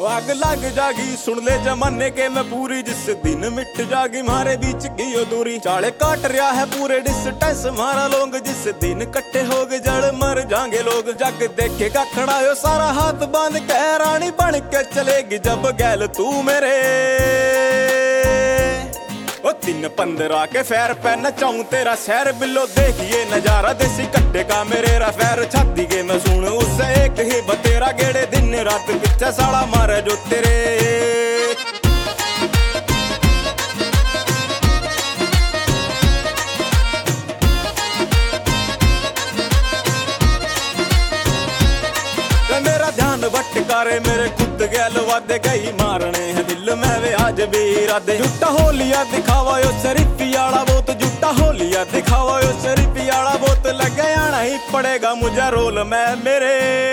आग लग जागी सुन ले जमाने के मैं पूरी, जिस दिन मिट जागी मारे बीच की यो दूरी। चाले काट रहा है पूरे डिस्टेंस मारा लोग, जिस दिन कट्टे हो गए जड़ मर जाएंगे लोग। जग देखेगा खड़ा यो सारा हाथ बांध के, रानी बन के चलेगी जब गैल तू मेरे। ओ 3-15 के फैर पे नचाऊं तेरा शहर बिल्लो, देखिए नजारा देसी कट्टे का मेरे रा फैर। छाती के मैं सुन उससे एक ही बतेरा, गेड़े दिन रात पीछे साड़ा मारे जो तेरे। मेरा ध्यान भटकारे मेरे खुद गैल वादे, गई मारने हैं दिल में वे आज भी इरादे। झूठा हो लिया दिखावा यो शरीफी आला बहुत, झूठा हो लिया दिखावा यो शरीफी आला बहुत। लगे आना ही पड़ेगा मुझे रोल में मेरे।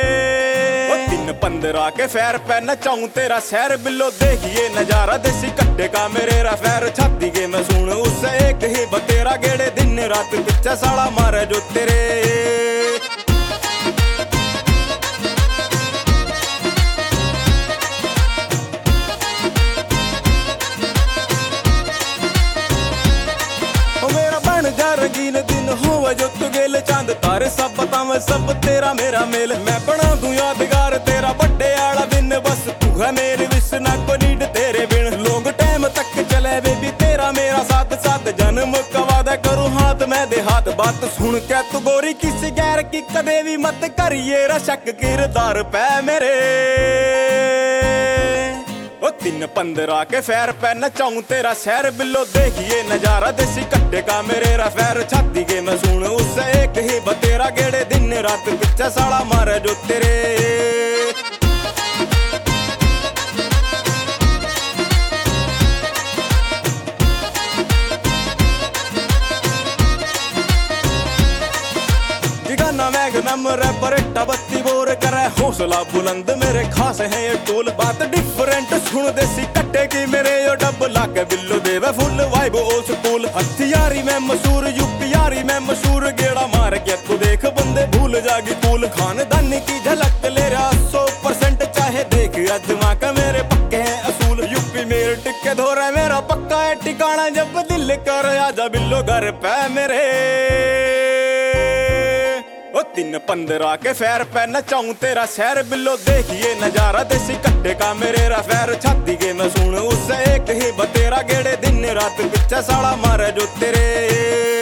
3-15 के फैर पे नचाऊं तेरा शहर बिल्लो, देखिए नजारा देसी कट्टे का मेरे रा फैर। छाती के मैं सुन उससे एक ही बतेरा, गेड़े दिन रात पीछे साड़ा मारे जो तेरे। रंगीन दिन हुआ जो तू गेल, चांद तारे सब बतावे सब तेरा मेरा मेल। मैं बना दूं यादगार तेरा बड्डे आला दिन, बस तू है मेरी विश ना को नीड तेरे बिन। लॉन्ग टाइम तक चले बेबी तेरा मेरा साथ, साथ जन्म का वादा करूं हाथ में दे हाथ। बात सुन के तू गोरी किसी गैर की कदे भी मत करिए रशक किरदार पे मेरे। 3-15 के फैर पे नचाऊं तेरा शहर बिल्लो, देखिए नजारा देसी कट्टे का मेरे रा फैर। छाती के मैं सुन उससे एक ही बतेरा, गेड़े दिन रात पीछे साड़ा मारे जो तेरे। गाना मैग्नम रैपर बत्ती बोर करे, हौसला बुलंद मेरे खास है ये टोल। बात डिफरेंट सुन देसी कट्टे की मेरे यो डब, लाके बिल्लो देवे फुल वाइब ओल्ड स्कूल। हथियारी में मशहूर यूपीयारी में मशहूर, गेड़ा मार के तू देख बंदे भूल जागी कूल। खानदानी की झलक ले रहा 100%, चाहे देख अजमा के मेरे पक्के हैं असूल। यूपी मेरे टिक्के धोरा मेरा पक्का है ठिकाना, जब दिल कर आजा बिल्लो घर पे मेरे। 3-15 के फैर पे नचाऊं तेरा शहर बिल्लो, देखिए नजारा देसी कट्टे का मेरे रा फैर। छाती के मैं सुन उससे एक ही बतेरा, गेड़े दिन रात पीछे साड़ा मारे जो तेरे।